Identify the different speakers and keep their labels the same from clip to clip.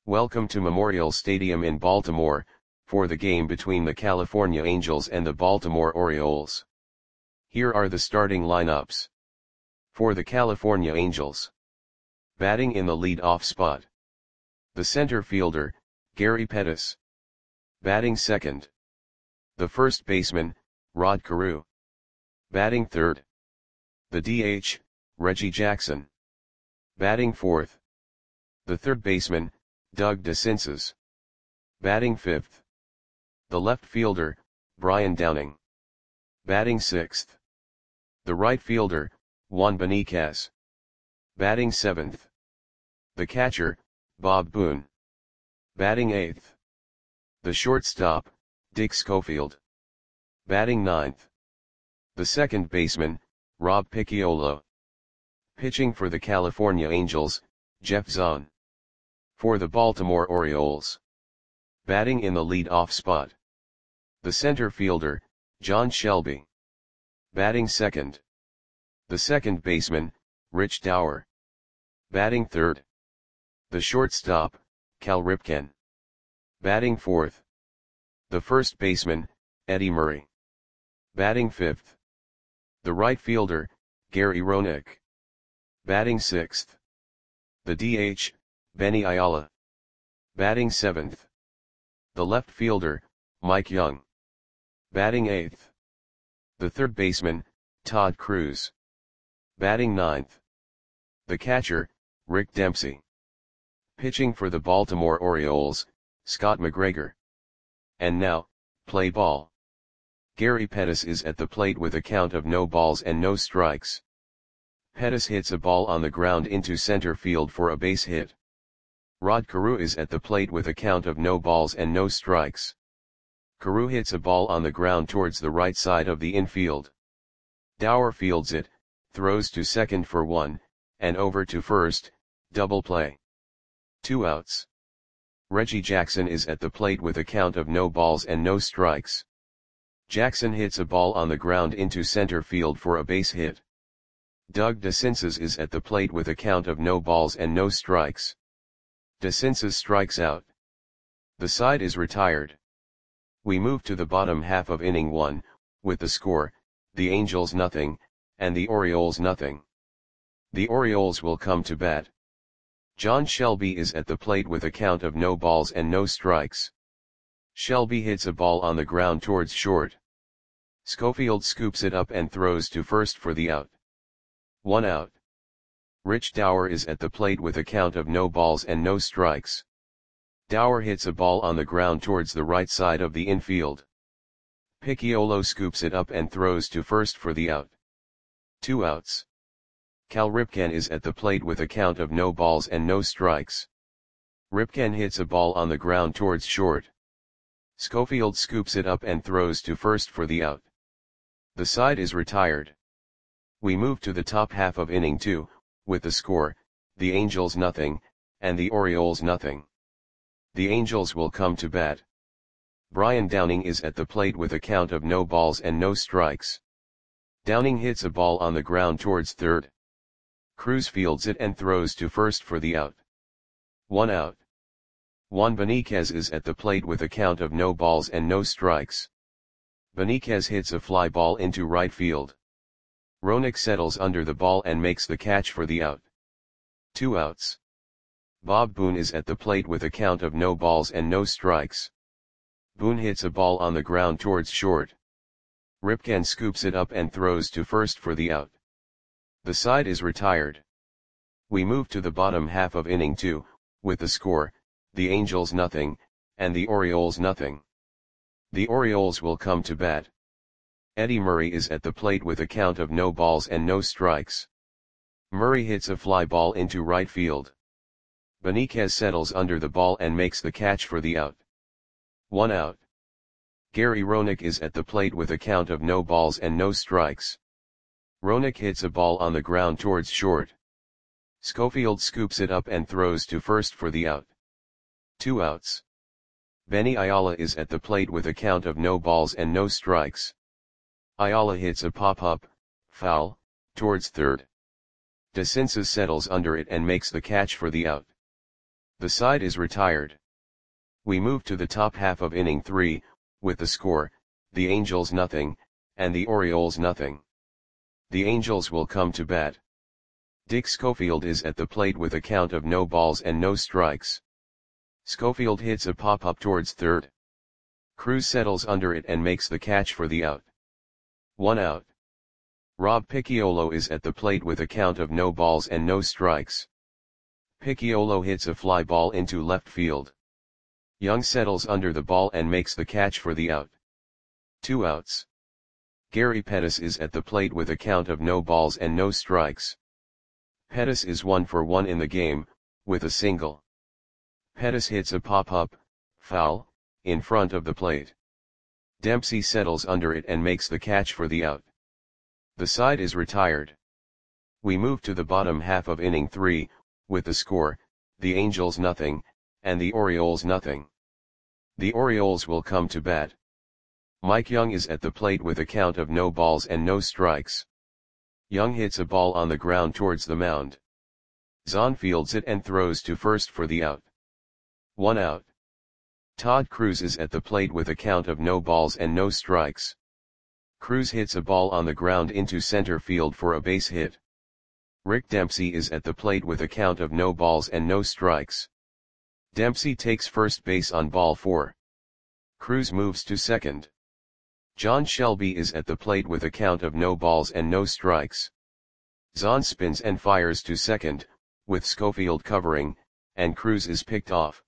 Speaker 1: Welcome to Memorial Stadium in Baltimore, for the game between the California Angels and the Baltimore Orioles. Here are the starting lineups. For the California Angels. Batting in the lead-off spot. The center fielder, Gary Pettis. Batting second. The first baseman, Rod Carew. Batting third. The DH, Reggie Jackson. Batting fourth. The third baseman, Doug DeCinces. Batting fifth. The left fielder, Brian Downing. Batting sixth. The right fielder, Juan Beniquez. Batting seventh. The catcher, Bob Boone. Batting eighth. The shortstop, Dick Schofield. Batting ninth. The second baseman, Rob Picciolo. Pitching for the California Angels, Jeff Zahn. For the Baltimore Orioles. Batting in the lead-off spot. The center fielder, John Shelby. Batting second. The second baseman, Rich Dauer. Batting third. The shortstop, Cal Ripken. Batting fourth. The first baseman, Eddie Murray. Batting fifth. The right fielder, Gary Roenick. Batting sixth. The DH, Benny Ayala. Batting seventh. The left fielder, Mike Young. Batting eighth. The third baseman, Todd Cruz. Batting ninth. The catcher, Rick Dempsey. Pitching for the Baltimore Orioles, Scott McGregor. And now, play ball. Gary Pettis is at the plate with a count of no balls and no strikes. Pettis hits a ball on the ground into center field for a base hit. Rod Carew is at the plate with a count of no balls and no strikes. Carew hits a ball on the ground towards the right side of the infield. Dauer fields it, throws to second for one, and over to first, double play. 2 outs. Reggie Jackson is at the plate with a count of no balls and no strikes. Jackson hits a ball on the ground into center field for a base hit. Doug DeCinces is at the plate with a count of no balls and no strikes. DeCinces strikes out. The side is retired. We move to the bottom half of inning 1, with the score, the Angels nothing, and the Orioles nothing. The Orioles will come to bat. John Shelby is at the plate with a count of no balls and no strikes. Shelby hits a ball on the ground towards short. Schofield scoops it up and throws to first for the out. 1 out. Rich Dauer is at the plate with a count of no balls and no strikes. Dauer hits a ball on the ground towards the right side of the infield. Picciolo scoops it up and throws to first for the out. 2 outs. Cal Ripken is at the plate with a count of no balls and no strikes. Ripken hits a ball on the ground towards short. Schofield scoops it up and throws to first for the out. The side is retired. We move to the top half of inning 2, with the score, the Angels nothing, and the Orioles nothing. The Angels will come to bat. Brian Downing is at the plate with a count of no balls and no strikes. Downing hits a ball on the ground towards third. Cruz fields it and throws to first for the out. 1 out. Juan Beniquez is at the plate with a count of no balls and no strikes. Beniquez hits a fly ball into right field. Roenick settles under the ball and makes the catch for the out. 2 outs. Bob Boone is at the plate with a count of no balls and no strikes. Boone hits a ball on the ground towards short. Ripken scoops it up and throws to first for the out. The side is retired. We move to the bottom half of inning 2, with the score, the Angels nothing, and the Orioles nothing. The Orioles will come to bat. Eddie Murray is at the plate with a count of no balls and no strikes. Murray hits a fly ball into right field. Beniquez settles under the ball and makes the catch for the out. 1 out. Gary Roenick is at the plate with a count of no balls and no strikes. Roenick hits a ball on the ground towards short. Schofield scoops it up and throws to first for the out. 2 outs. Benny Ayala is at the plate with a count of no balls and no strikes. Ayala hits a pop-up, foul, towards third. DeCinces settles under it and makes the catch for the out. The side is retired. We move to the top half of inning 3, with the score, the Angels nothing, and the Orioles nothing. The Angels will come to bat. Dick Schofield is at the plate with a count of no balls and no strikes. Schofield hits a pop-up towards third. Cruz settles under it and makes the catch for the out. 1 out. Rob Picciolo is at the plate with a count of no balls and no strikes. Picciolo hits a fly ball into left field. Young settles under the ball and makes the catch for the out. 2 outs. Gary Pettis is at the plate with a count of no balls and no strikes. Pettis is 1 for 1 in the game, with a single. Pettis hits a pop-up, foul, in front of the plate. Dempsey settles under it and makes the catch for the out. The side is retired. We move to the bottom half of inning 3, with the score, the Angels nothing, and the Orioles nothing. The Orioles will come to bat. Mike Young is at the plate with a count of no balls and no strikes. Young hits a ball on the ground towards the mound. Zahn fields it and throws to first for the out. 1 out. Todd Cruz is at the plate with a count of no balls and no strikes. Cruz hits a ball on the ground into center field for a base hit. Rick Dempsey is at the plate with a count of no balls and no strikes. Dempsey takes first base on ball 4. Cruz moves to second. John Shelby is at the plate with a count of no balls and no strikes. Zahn spins and fires to second, with Schofield covering, and Cruz is picked off.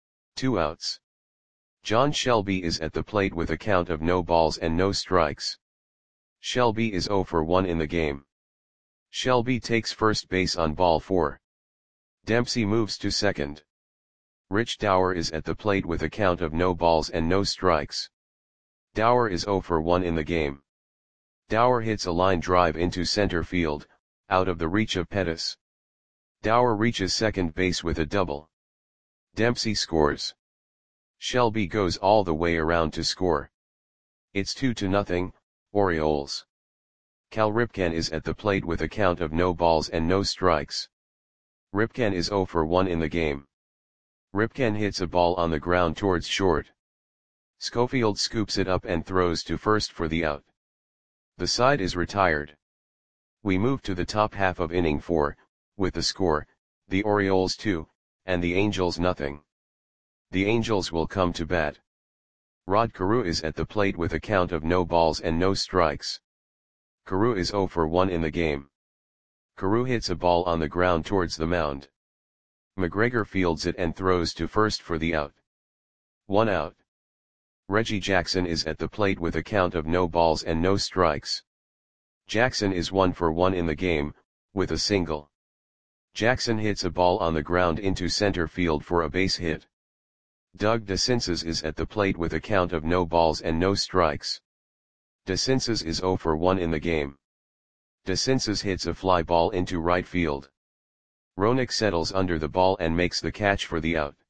Speaker 1: 2 outs. John Shelby is at the plate with a count of no balls and no strikes. Shelby is 0 for 1 in the game. Shelby takes first base on ball 4. Dempsey moves to second. Rich Dower is at the plate with a count of no balls and no strikes. Dower is 0 for 1 in the game. Dower hits a line drive into center field, out of the reach of Pettis. Dower reaches second base with a double. Dempsey scores. Shelby goes all the way around to score. It's 2-0, Orioles. Cal Ripken is at the plate with a count of no balls and no strikes. Ripken is 0 for 1 in the game. Ripken hits a ball on the ground towards short. Schofield scoops it up and throws to first for the out. The side is retired. We move to the top half of inning 4, with the score, the Orioles 2, and the Angels nothing. The Angels will come to bat. Rod Carew is at the plate with a count of no balls and no strikes. Carew is 0 for 1 in the game. Carew hits a ball on the ground towards the mound. McGregor fields it and throws to first for the out. 1 out. Reggie Jackson is at the plate with a count of no balls and no strikes. Jackson is 1 for 1 in the game, with a single. Jackson hits a ball on the ground into center field for a base hit. Doug DeCinces is at the plate with a count of no balls and no strikes. DeCinces is 0 for 1 in the game. DeCinces hits a fly ball into right field. Roenick settles under the ball and makes the catch for the out.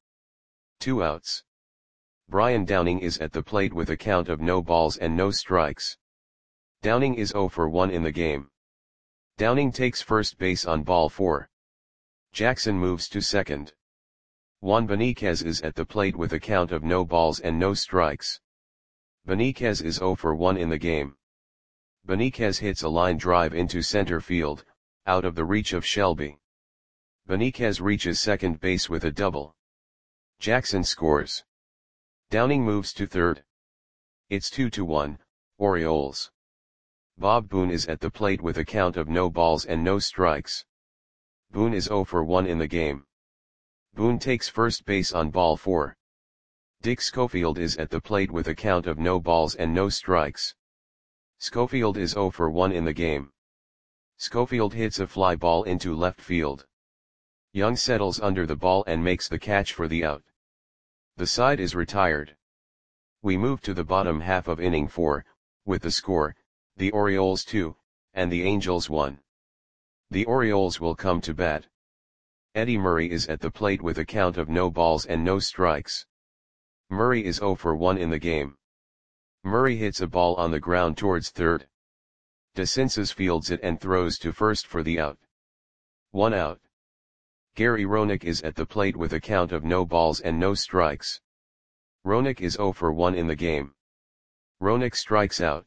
Speaker 1: 2 outs. Brian Downing is at the plate with a count of no balls and no strikes. Downing is 0 for 1 in the game. Downing takes first base on ball 4. Jackson moves to second. Juan Beniquez is at the plate with a count of no balls and no strikes. Beniquez is 0 for 1 in the game. Beniquez hits a line drive into center field, out of the reach of Shelby. Beniquez reaches second base with a double. Jackson scores. Downing moves to third. It's 2-1, Orioles. Bob Boone is at the plate with a count of no balls and no strikes. Boone is 0 for 1 in the game. Boone takes first base on ball 4. Dick Schofield is at the plate with a count of no balls and no strikes. Schofield is 0 for 1 in the game. Schofield hits a fly ball into left field. Young settles under the ball and makes the catch for the out. The side is retired. We move to the bottom half of inning 4, with the score, the Orioles 2, and the Angels 1. The Orioles will come to bat. Eddie Murray is at the plate with a count of no balls and no strikes. Murray is 0 for 1 in the game. Murray hits a ball on the ground towards third. DeCinces fields it and throws to first for the out. 1 out. Gary Roenick is at the plate with a count of no balls and no strikes. Roenick is 0 for 1 in the game. Roenick strikes out.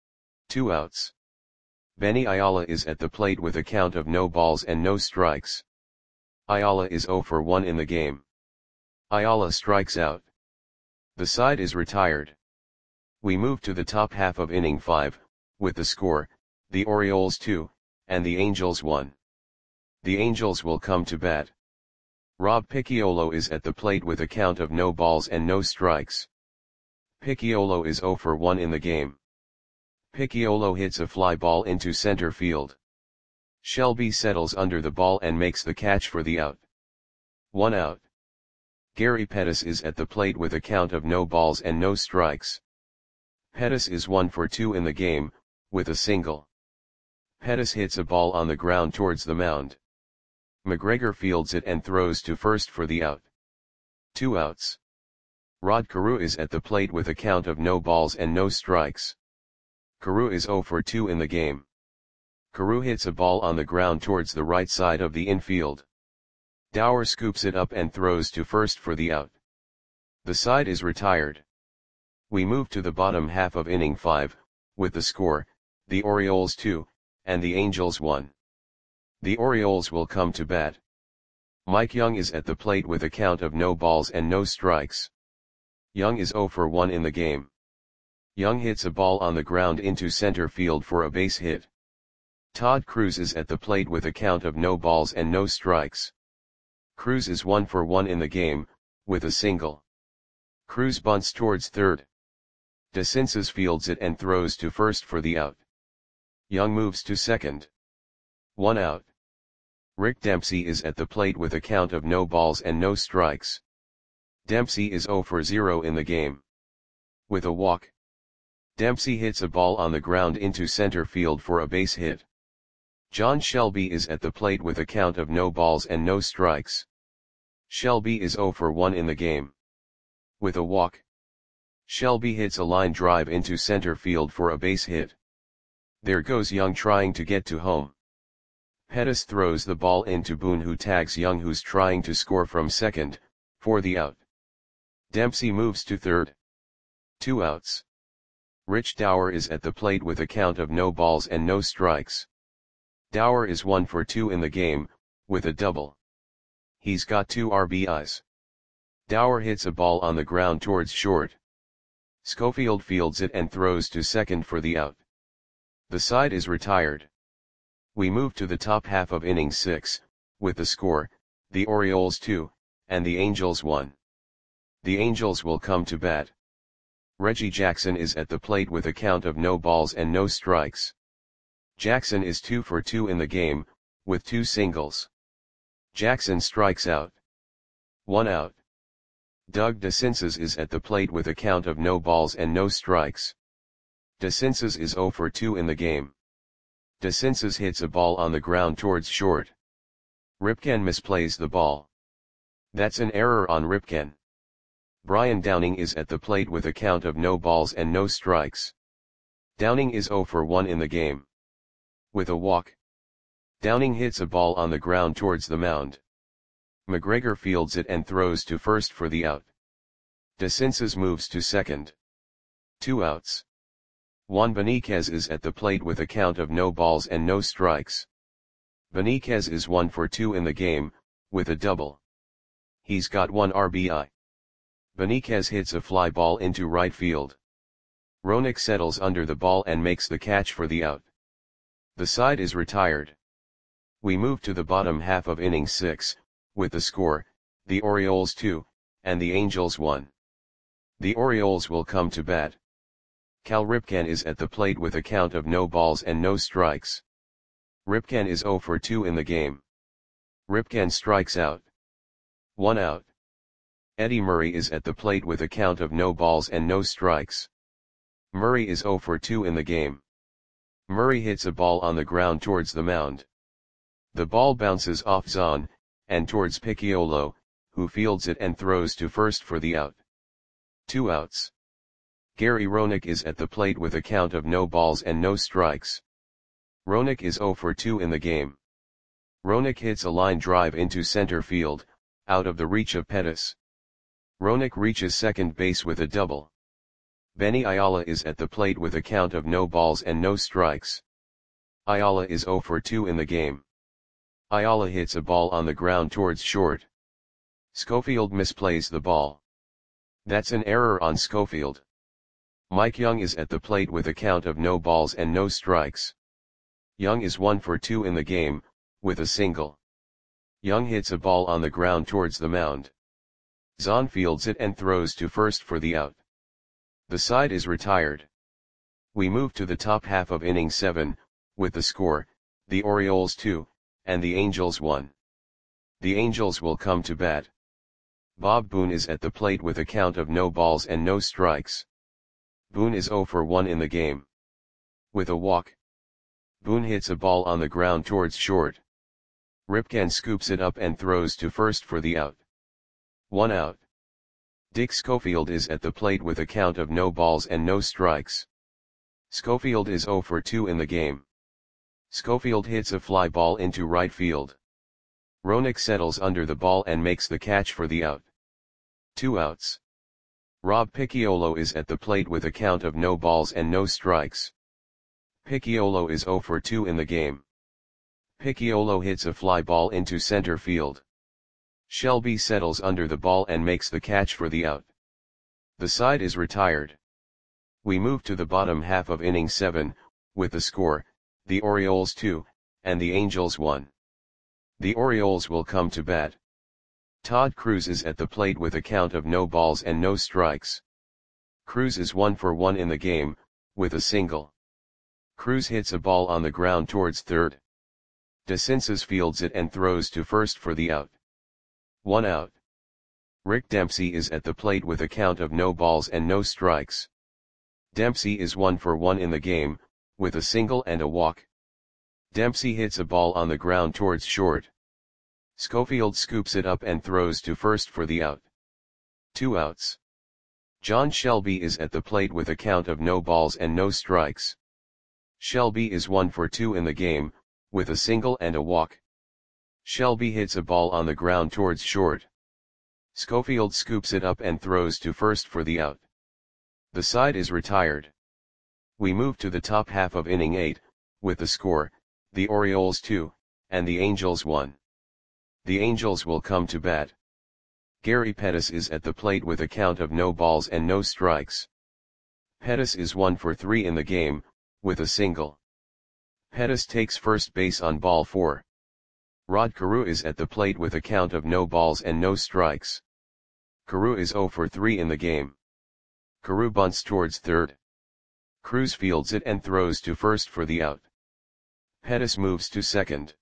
Speaker 1: 2 outs. Benny Ayala is at the plate with a count of no balls and no strikes. Ayala is 0 for 1 in the game. Ayala strikes out. The side is retired. We move to the top half of inning 5, with the score, the Orioles 2, and the Angels 1. The Angels will come to bat. Rob Picciolo is at the plate with a count of no balls and no strikes. Picciolo is 0 for 1 in the game. Picciolo hits a fly ball into center field. Shelby settles under the ball and makes the catch for the out. 1 out. Gary Pettis is at the plate with a count of no balls and no strikes. Pettis is 1 for 2 in the game, with a single. Pettis hits a ball on the ground towards the mound. McGregor fields it and throws to first for the out. 2 outs. Rod Carew is at the plate with a count of no balls and no strikes. Carew is 0 for 2 in the game. Carew hits a ball on the ground towards the right side of the infield. Dower scoops it up and throws to first for the out. The side is retired. We move to the bottom half of inning 5, with the score, the Orioles 2, and the Angels 1. The Orioles will come to bat. Mike Young is at the plate with a count of no balls and no strikes. Young is 0 for 1 in the game. Young hits a ball on the ground into center field for a base hit. Todd Cruz is at the plate with a count of no balls and no strikes. Cruz is 1 for 1 in the game, with a single. Cruz bunts towards third. DeCinces fields it and throws to first for the out. Young moves to second. 1 out. Rick Dempsey is at the plate with a count of no balls and no strikes. Dempsey is 0 for 0 in the game. With a walk. Dempsey hits a ball on the ground into center field for a base hit. John Shelby is at the plate with a count of no balls and no strikes. Shelby is 0 for 1 in the game. With a walk. Shelby hits a line drive into center field for a base hit. There goes Young trying to get to home. Pettis throws the ball into Boone, who tags Young, who's trying to score from second, for the out. Dempsey moves to third. 2 outs. Rich Dower is at the plate with a count of no balls and no strikes. Dower is 1 for 2 in the game, with a double. He's got 2 RBIs. Dower hits a ball on the ground towards short. Schofield fields it and throws to second for the out. The side is retired. We move to the top half of inning 6, with the score, the Orioles 2, and the Angels 1. The Angels will come to bat. Reggie Jackson is at the plate with a count of no balls and no strikes. Jackson is 2 for 2 in the game, with 2 singles. Jackson strikes out. 1 out. Doug DeCinces is at the plate with a count of no balls and no strikes. DeCinces is 0 for 2 in the game. DeCinces hits a ball on the ground towards short. Ripken misplays the ball. That's an error on Ripken. Brian Downing is at the plate with a count of no balls and no strikes. Downing is 0 for 1 in the game. With a walk. Downing hits a ball on the ground towards the mound. McGregor fields it and throws to first for the out. DeCinces moves to second. 2 outs. Juan Beniquez is at the plate with a count of no balls and no strikes. Beniquez is 1 for 2 in the game, with a double. He's got 1 RBI. Beniquez hits a fly ball into right field. Roenick settles under the ball and makes the catch for the out. The side is retired. We move to the bottom half of inning 6, with the score, the Orioles 2, and the Angels 1. The Orioles will come to bat. Cal Ripken is at the plate with a count of no balls and no strikes. Ripken is 0 for 2 in the game. Ripken strikes out. 1 out. Eddie Murray is at the plate with a count of no balls and no strikes. Murray is 0 for 2 in the game. Murray hits a ball on the ground towards the mound. The ball bounces off zone, and towards Picciolo, who fields it and throws to first for the out. 2 outs. Gary Roenick is at the plate with a count of no balls and no strikes. Roenick is 0 for 2 in the game. Roenick hits a line drive into center field, out of the reach of Pettis. Roenick reaches second base with a double. Benny Ayala is at the plate with a count of no balls and no strikes. Ayala is 0 for 2 in the game. Ayala hits a ball on the ground towards short. Schofield misplays the ball. That's an error on Schofield. Mike Young is at the plate with a count of no balls and no strikes. Young is 1 for 2 in the game, with a single. Young hits a ball on the ground towards the mound. Zahn fields it and throws to first for the out. The side is retired. We move to the top half of inning 7, with the score, the Orioles 2, and the Angels 1. The Angels will come to bat. Bob Boone is at the plate with a count of no balls and no strikes. Boone is 0 for 1 in the game. With a walk. Boone hits a ball on the ground towards short. Ripken scoops it up and throws to first for the out. 1 out. Dick Schofield is at the plate with a count of no balls and no strikes. Schofield is 0 for 2 in the game. Schofield hits a fly ball into right field. Roenick settles under the ball and makes the catch for the out. 2 outs. Rob Picciolo is at the plate with a count of no balls and no strikes. Picciolo is 0 for 2 in the game. Picciolo hits a fly ball into center field. Shelby settles under the ball and makes the catch for the out. The side is retired. We move to the bottom half of inning 7, with the score, the Orioles 2, and the Angels 1. The Orioles will come to bat. Todd Cruz is at the plate with a count of no balls and no strikes. Cruz is 1 for 1 in the game, with a single. Cruz hits a ball on the ground towards third. DeCinces fields it and throws to first for the out. 1 out. Rick Dempsey is at the plate with a count of no balls and no strikes. Dempsey is 1 for 1 in the game, with a single and a walk. Dempsey hits a ball on the ground towards short. Schofield scoops it up and throws to first for the out. 2 outs. John Shelby is at the plate with a count of no balls and no strikes. Shelby is 1 for 2 in the game, with a single and a walk. Shelby hits a ball on the ground towards short. Schofield scoops it up and throws to first for the out. The side is retired. We move to the top half of inning 8, with the score, the Orioles 2, and the Angels 1. The Angels will come to bat. Gary Pettis is at the plate with a count of no balls and no strikes. Pettis is 1 for 3 in the game, with a single. Pettis takes first base on ball 4. Rod Carew is at the plate with a count of no balls and no strikes. Carew is 0 for 3 in the game. Carew bunts towards third. Cruz fields it and throws to first for the out. Pettis moves to second.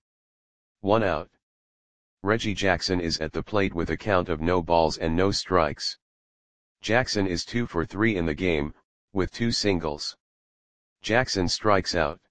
Speaker 1: 1 out. Reggie Jackson is at the plate with a count of no balls and no strikes. Jackson is 2 for 3 in the game, with 2 singles. Jackson strikes out.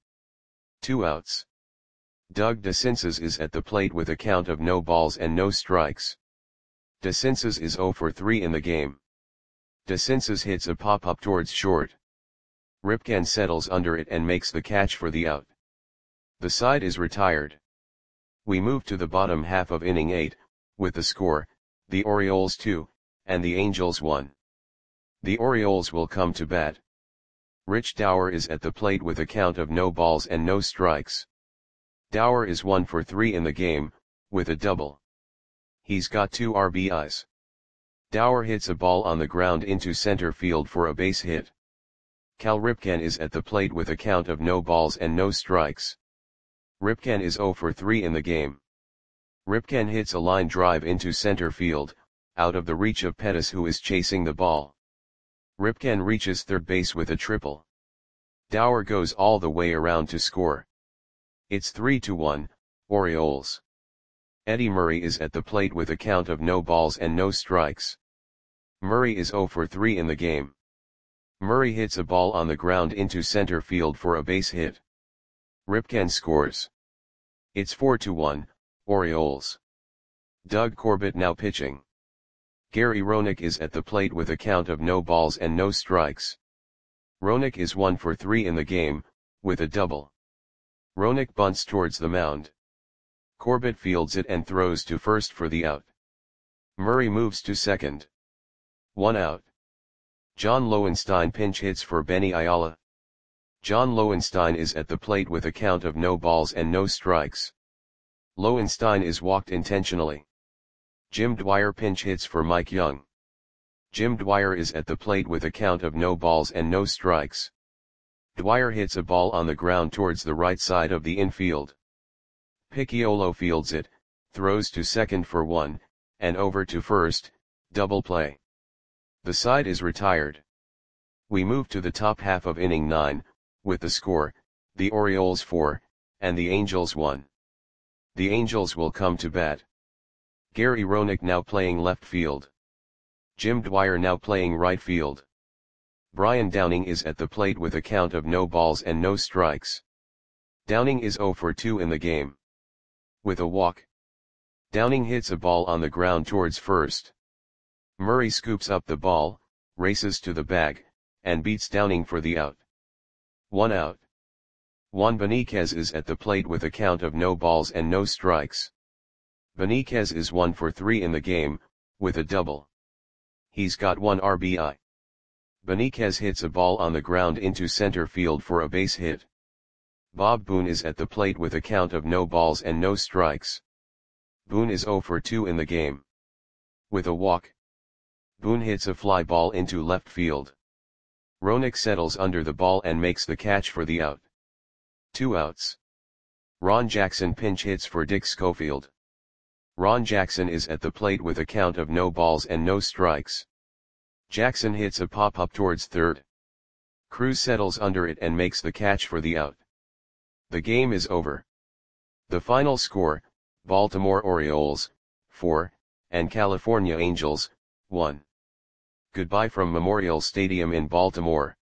Speaker 1: 2 outs. Doug DeCinces is at the plate with a count of no balls and no strikes. DeCinces is 0 for 3 in the game. DeCinces hits a pop-up towards short. Ripken settles under it and makes the catch for the out. The side is retired. We move to the bottom half of inning 8, with the score, the Orioles 2, and the Angels 1. The Orioles will come to bat. Rich Dower is at the plate with a count of no balls and no strikes. Dower is 1 for 3 in the game, with a double. He's got 2 RBIs. Dower hits a ball on the ground into center field for a base hit. Cal Ripken is at the plate with a count of no balls and no strikes. Ripken is 0 for 3 in the game. Ripken hits a line drive into center field, out of the reach of Pettis who is chasing the ball. Ripken reaches third base with a triple. Dower goes all the way around to score. It's 3-1, Orioles. Eddie Murray is at the plate with a count of no balls and no strikes. Murray is 0 for 3 in the game. Murray hits a ball on the ground into center field for a base hit. Ripken scores. It's 4-1, Orioles. Doug Corbett now pitching. Gary Roenick is at the plate with a count of no balls and no strikes. Roenick is 1 for 3 in the game, with a double. Roenick bunts towards the mound. Corbett fields it and throws to first for the out. Murray moves to second. 1 out. John Lowenstein pinch hits for Benny Ayala. John Lowenstein is at the plate with a count of no balls and no strikes. Lowenstein is walked intentionally. Jim Dwyer pinch hits for Mike Young. Jim Dwyer is at the plate with a count of no balls and no strikes. Dwyer hits a ball on the ground towards the right side of the infield. Picciolo fields it, throws to second for 1, and over to first, double play. The side is retired. We move to the top half of inning 9, with the score, the Orioles 4, and the Angels 1. The Angels will come to bat. Gary Roenick now playing left field. Jim Dwyer now playing right field. Brian Downing is at the plate with a count of no balls and no strikes. Downing is 0 for 2 in the game. With a walk, Downing hits a ball on the ground towards first. Murray scoops up the ball, races to the bag, and beats Downing for the out. 1 out. Juan Beniquez is at the plate with a count of no balls and no strikes. Beniquez is 1 for 3 in the game, with a double. He's got 1 RBI. Beniquez hits a ball on the ground into center field for a base hit. Bob Boone is at the plate with a count of no balls and no strikes. Boone is 0 for 2 in the game. With a walk, Boone hits a fly ball into left field. Roenick settles under the ball and makes the catch for the out. 2 outs. Ron Jackson pinch hits for Dick Schofield. Ron Jackson is at the plate with a count of no balls and no strikes. Jackson hits a pop-up towards third. Cruz settles under it and makes the catch for the out. The game is over. The final score, Baltimore Orioles, 4, and California Angels, 1. Goodbye from Memorial Stadium in Baltimore.